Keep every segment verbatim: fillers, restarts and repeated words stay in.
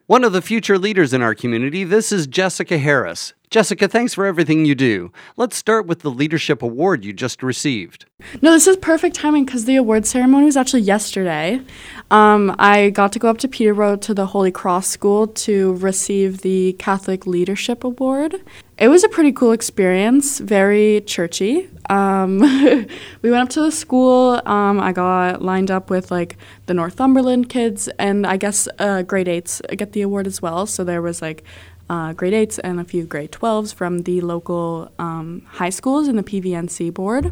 One of the future leaders in our community, this is Jessica Harris. Jessica, thanks for everything you do. Let's start with the Leadership Award you just received. No, this is perfect timing because the award ceremony was actually yesterday. Um, I got to go up to Peterborough to the Holy Cross School to receive the Catholic Leadership Award. It was a pretty cool experience, very churchy. Um, we went up to the school. Um, I got lined up with like the Northumberland kids, and I guess uh, grade eights get the award as well. So there was like uh, grade eights and a few grade twelves from the local um, high schools in the P V N C board.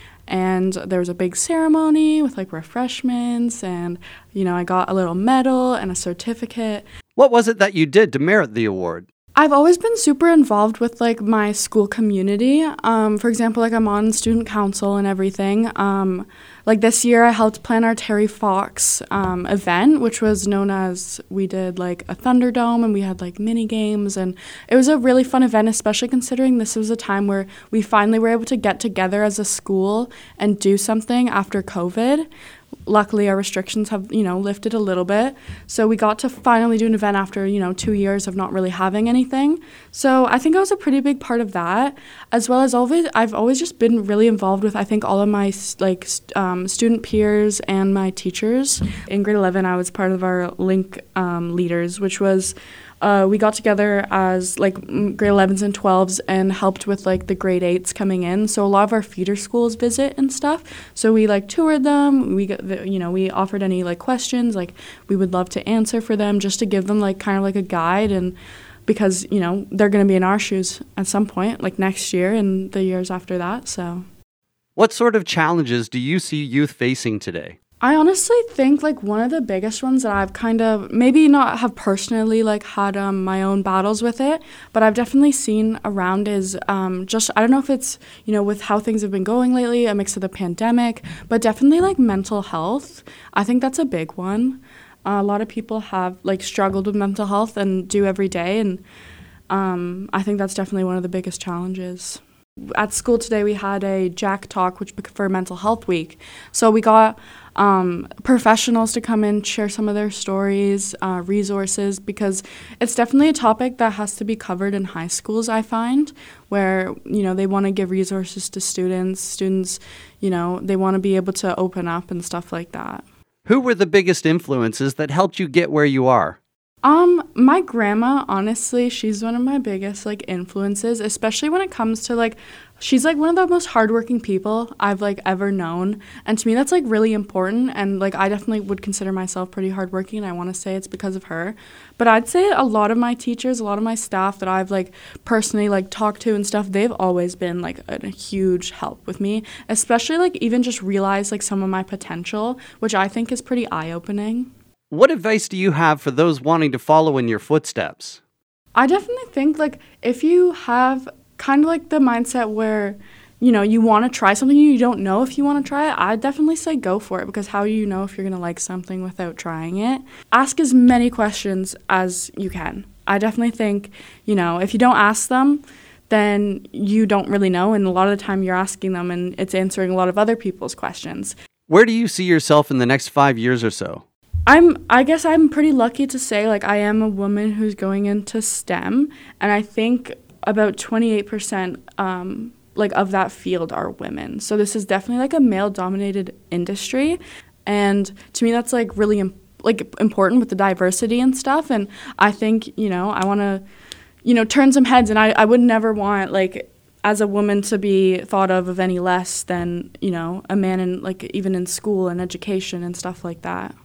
And there was a big ceremony with like refreshments, and you know I got a little medal and a certificate. What was it that you did to merit the award? I've always been super involved with like my school community. Um, for example, like I'm on student council and everything. Um, like this year I helped plan our Terry Fox um, event, which was known as, we did like a Thunderdome and we had like mini games, and it was a really fun event, especially considering this was a time where we finally were able to get together as a school and do something after COVID. Luckily, our restrictions have, you know, lifted a little bit. So we got to finally do an event after, you know, two years of not really having anything. So I think I was a pretty big part of that, as well as always, I've always just been really involved with, I think, all of my, like, um, student peers and my teachers. In grade eleven, I was part of our Link um, leaders, which was Uh, we got together as like grade elevens and twelves and helped with like the grade eights coming in. So a lot of our feeder schools visit and stuff. So we like toured them. We got the, you know, we offered any like questions like we would love to answer for them, just to give them like kind of like a guide, and because you know they're going to be in our shoes at some point, like next year and the years after that. So, what sort of challenges do you see youth facing today? I honestly think like one of the biggest ones that I've kind of maybe not have personally like had um, my own battles with it, but I've definitely seen around is um, just, I don't know if it's, you know, with how things have been going lately, a mix of the pandemic, but definitely like mental health. I think that's a big one. Uh, a lot of people have like struggled with mental health and do every day, and um, I think that's definitely one of the biggest challenges. At school today, we had a Jack Talk, which for Mental Health Week. So we got um, professionals to come in, share some of their stories, uh, resources, because it's definitely a topic that has to be covered in high schools, I find, where, you know, they want to give resources to students. Students, you know, they want to be able to open up and stuff like that. Who were the biggest influences that helped you get where you are? Um, my grandma, honestly, she's one of my biggest, like, influences, especially when it comes to, like, she's, like, one of the most hardworking people I've, like, ever known, and to me that's, like, really important, and, like, I definitely would consider myself pretty hardworking, and I want to say it's because of her, but I'd say a lot of my teachers, a lot of my staff that I've, like, personally, like, talked to and stuff, they've always been, like, a, a huge help with me, especially, like, even just realize, like, some of my potential, which I think is pretty eye-opening. What advice do you have for those wanting to follow in your footsteps? I definitely think, like, if you have kind of, like, the mindset where, you know, you want to try something, you don't know if you want to try it, I'd definitely say go for it, because how do you know if you're going to like something without trying it? Ask as many questions as you can. I definitely think, you know, if you don't ask them, then you don't really know, and a lot of the time you're asking them and it's answering a lot of other people's questions. Where do you see yourself in the next five years or so? I'm, I guess I'm pretty lucky to say, like, I am a woman who's going into STEM, and I think about twenty-eight percent, um, like, of that field are women. So this is definitely, like, a male-dominated industry, and to me that's, like, really, imp- like, important with the diversity and stuff, and I think, you know, I want to, you know, turn some heads, and I, I would never want, like, as a woman to be thought of of any less than, you know, a man in, like, even in school and education and stuff like that.